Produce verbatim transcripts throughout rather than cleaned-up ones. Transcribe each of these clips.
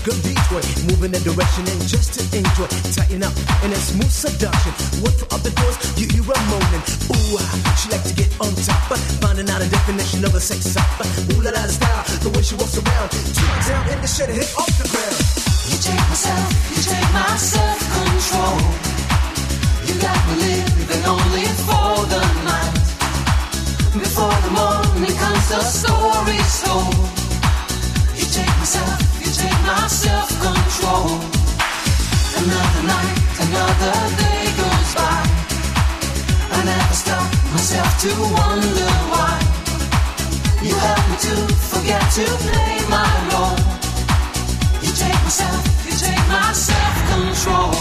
Oscar Detroit, moving in direction and just to enjoy. Tighten up in a smooth seduction. One for other doors, you hear her moaning. Ooh, ah, she like to get on top, uh, finding out a definition of a sex shop. Ooh, la la style, the way she walks around, two down in the shed and hit off the ground. You take myself, you take my self-control. You got me living only for the night. Before the morning comes, the story's told. You take myself, you take my self-control. Another night, another day goes by. I never stop myself to wonder why. You help me to forget to play my role. You take myself, you take my self-control.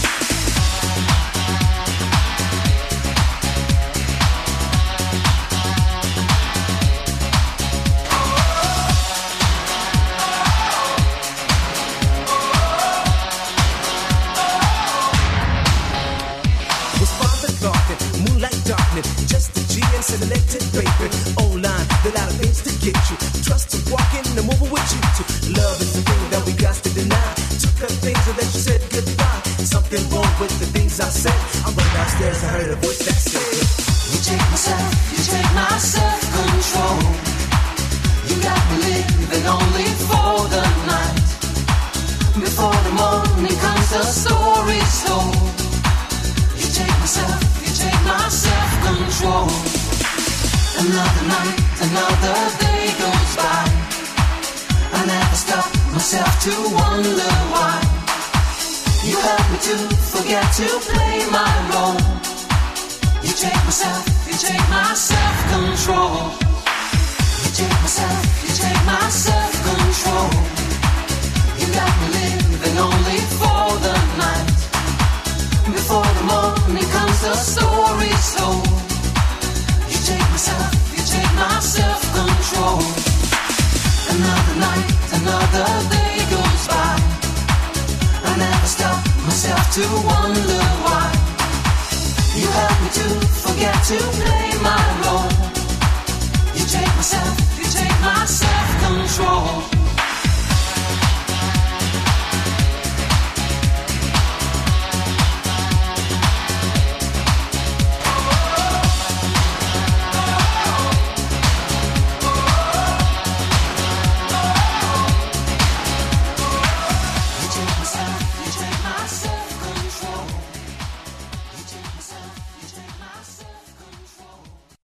Just a G and said elected baby. Online, there lot of things to get you. Trust to walk in and move with you too. Love is the thing that we got to deny. Took her things and then she said goodbye. Something wrong with the things I said. I went downstairs and heard a voice that said, you take myself, you take my self-control. You got me living only for the night. Before the morning comes, the story's told. You take myself, take my self-control. Another night, another day goes by. I never stop myself to wonder why. You help me to forget to play my role. You take myself, you take my self-control. You take myself, you take my self-control. You got me living only for the night. Before the morning comes, the story's told. You take myself, you take my self-control. Another night, another day goes by. I never stop myself to wonder why. You help me to forget to play my role. You take myself, you take my self-control.